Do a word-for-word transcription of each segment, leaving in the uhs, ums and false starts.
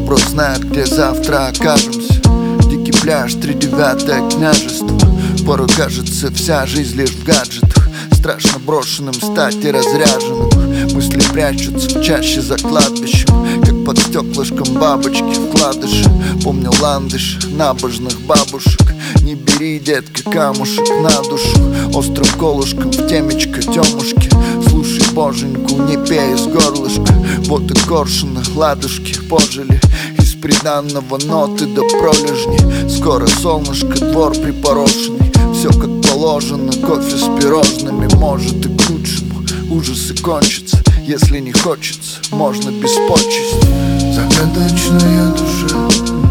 бро знает, где завтра окажемся. Дикий пляж, тридевятое княжество. Порой кажется, вся жизнь лишь в гаджетах. Страшно брошенным стать и разряженным. Мысли прячутся в чаще за кладбищем, как под стеклышком бабочки вкладыши. Помню ландыш набожных бабушек. Не бери, детка, камушек на душу. Острым колышком в темечко темушки. Слушай боженьку, не пей из горлышка. Вот и коршуны ладушки пожили. Из приданного ноты до пролежни. Скоро солнышко, двор припорошенный. Все как положено, кофе с пирожными. Может и к лучшему, ужасы кончатся. Если не хочется, можно без почести. Загадочная душа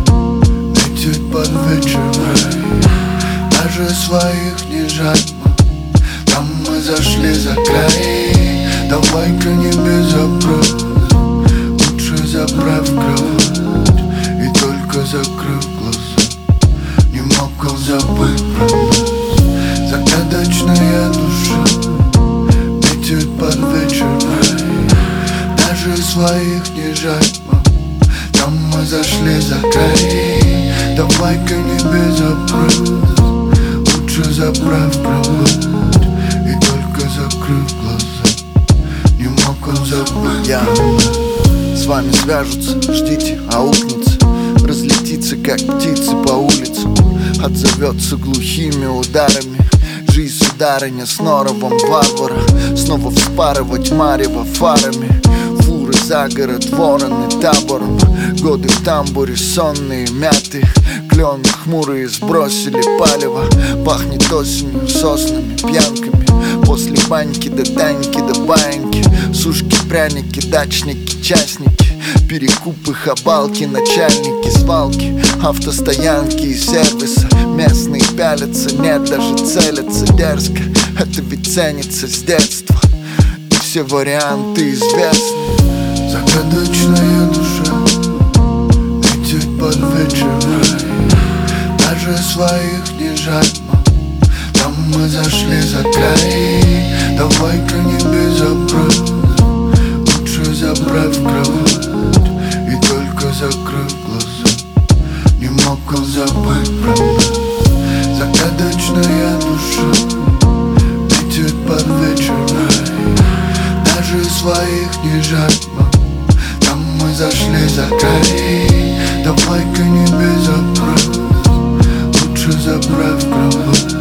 летит под вечер в рай. Даже своих не жаль, там мы зашли за край. Давай-ка не без запрос, лучше заправь кровать. И только закрыв глаза, не мог он забыть про нас. Загадочная душа летит под вечер в рай. Даже своих не жаль, там мы зашли за край. Давай-ка не без запрос, лучше заправь кровать. И только закрыв глаза, не мог он забыть. Я с вами свяжутся, ждите, аукнется. Разлетится, как птицы по улицам. Отзовется глухими ударами. Жизнь сударыня с норовом варвара. Снова вспарывать марево фарами. Фуры за город, вороны табором. Годы в тамбуре, сонные, мятые. Клены хмурые сбросили палево. Пахнет осенью, соснами, пьянками. После баньки до таньки до баиньки. Сушки, пряники, дачники, частники. Перекупы, хабалки, начальники, свалки. Автостоянки и сервиса. Местные пялятся, нет, даже целятся дерзко. Это ведь ценится с детства. И все варианты известны. Загадочная душа летит под вечер в рай. Даже своих не жаль, там мы зашли за край. Давай-ка не без запрос, лучше заправь кровать. И только закрыв глаза, не мог он забыть про нас. Загадочная душа летит под вечер в рай. Даже своих не жаль, там мы зашли за край. Давай-ка не без запрос, лучше заправь кровать.